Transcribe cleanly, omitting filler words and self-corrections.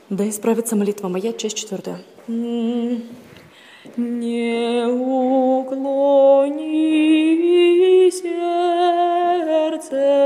Да исправится молитва моя, часть 4. Не уклони сердце